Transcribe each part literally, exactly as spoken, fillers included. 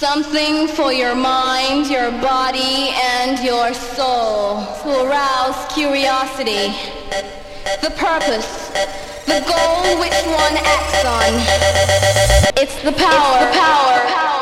Something for your mind, your body, and your soul to arouse curiosity. The purpose, the goal which one acts on. It's the power, it's the power, power.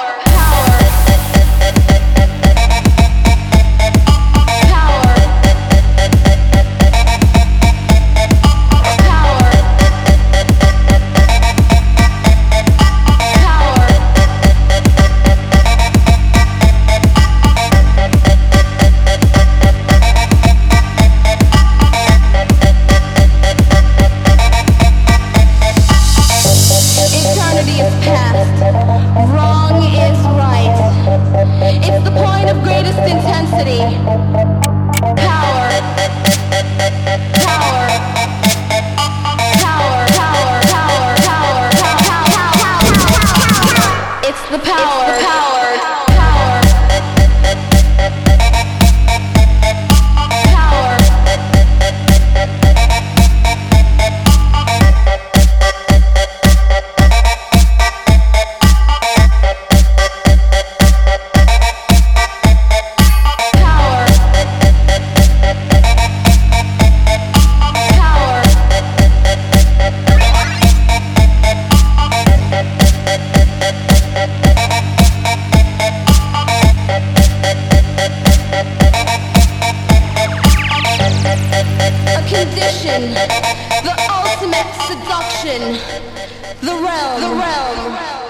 Intensity, power, power, power, power, power, power, power, power. It's the power, it's the power, power, power. Condition, the ultimate seduction, the realm, the realm.